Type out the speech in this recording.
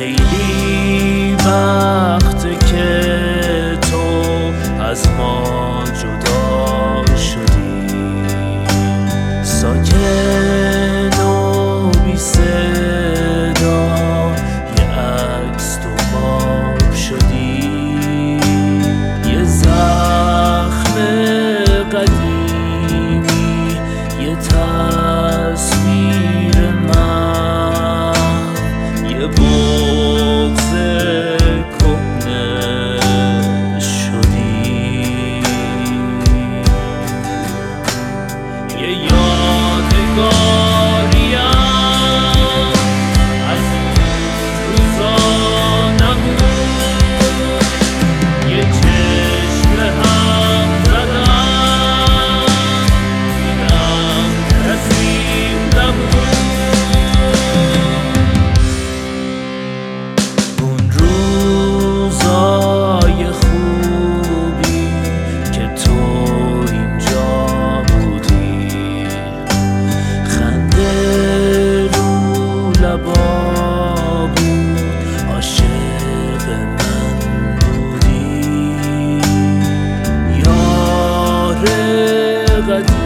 خیلی وقته که تو از ما جدا شدی، ساکن و بی صدا یه عکس تو خواب شدی، یه زخم قدیمی، یه تصویر من، یه بغض کهنه شدی، یه یادگاریم از روزا نبود، یه چشم هم زدم دیدم کسی نبود. اون روزای خوبی که تو اینجا بودی، خنده رو لبا بود، عاشق من بودی، یار قدیم